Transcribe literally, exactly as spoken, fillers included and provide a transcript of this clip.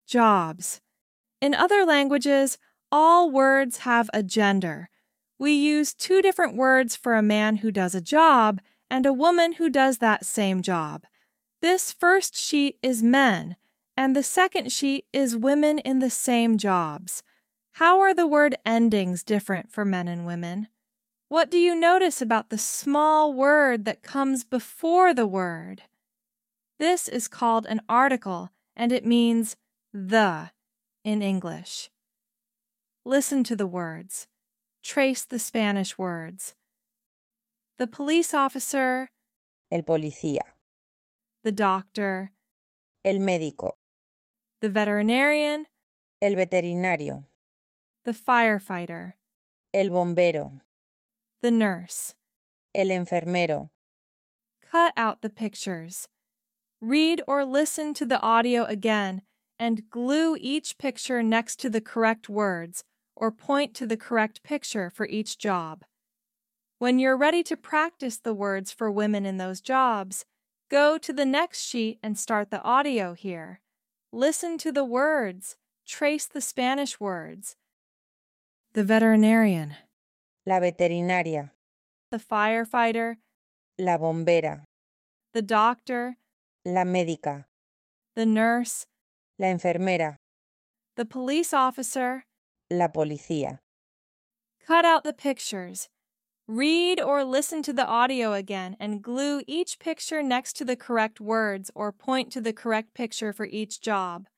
jobs. In other languages, all words have a gender. We use two different words for a man who does a job and a woman who does that same job. This first sheet is men, and the second sheet is women in the same jobs. How are the word endings different for men and women? What do you notice about the small word that comes before the word? This is called an article, and it means the in English. Listen to the words. Trace the Spanish words. The police officer. El policía. The doctor. El médico. The veterinarian. El veterinario. The firefighter. El bombero. The nurse. El enfermero. Cut out the pictures. Read or listen to the audio again and glue each picture next to the correct words or point to the correct picture for each job. When you're ready to practice the words for women in those jobs, go to the next sheet and start the audio here. Listen to the words. Trace the Spanish words. The veterinarian. La veterinaria. The firefighter. La bombera. The doctor. La médica. The nurse. La enfermera. The police officer. La policía. Cut out the pictures. Read or listen to the audio again and glue each picture next to the correct words or point to the correct picture for each job.